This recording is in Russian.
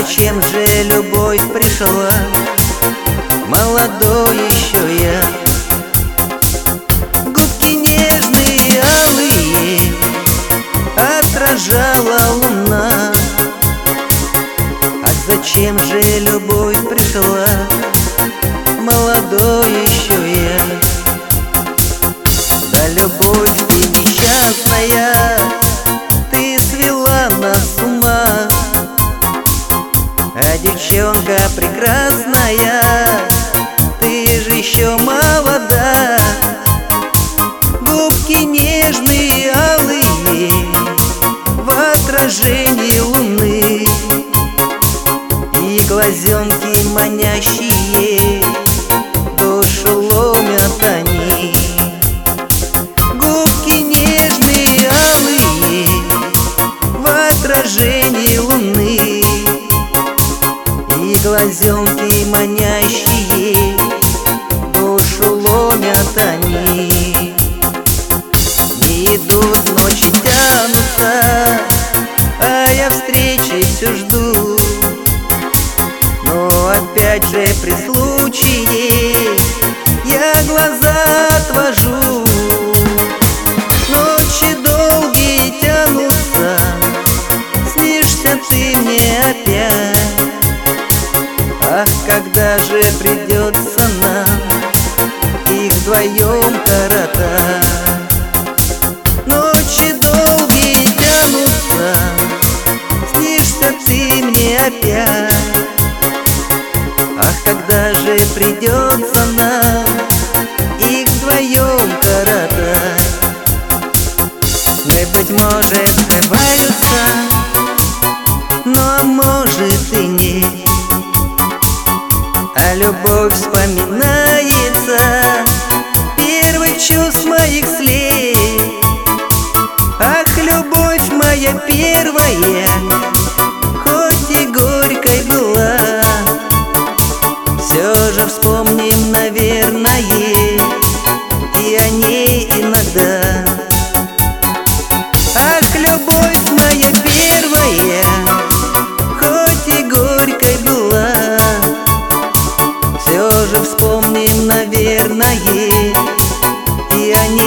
зачем же любовь пришла? Молодой еще я. Губки нежные, алые отражала луна. Ах, зачем же любовь пришла? Молодой еще я. Да любовь ты несчастная, ты свела нас с ума. А девчонка прекрасная, ты же еще молода. Губки нежные, алые в отражении луны, и глазенки манящие, душу ломят они. Губки нежные, алые в отражении луны, и глазенки манящие, душу ломят они. Не идут, ночи тянутся, а я встречи все жду. Но опять же при случае я глаза отвожу. Ночи долгие тянутся, снишься ты мне опять. Ах, когда же придется нам их вдвоем коротать? Ночи долгие тянутся, снишься ты мне опять. Ах, когда же придется нам их вдвоем коротать? Сны, быть может, сбываются, но может и нет. А любовь вспоминается первых чувств моих след. Ах, любовь моя первая, хоть и горькой была, все же вспомним, наверное, и о ней иногда. Ах, любовь моя первая, хоть и горькой была, все же вспомним, наверное, и о ней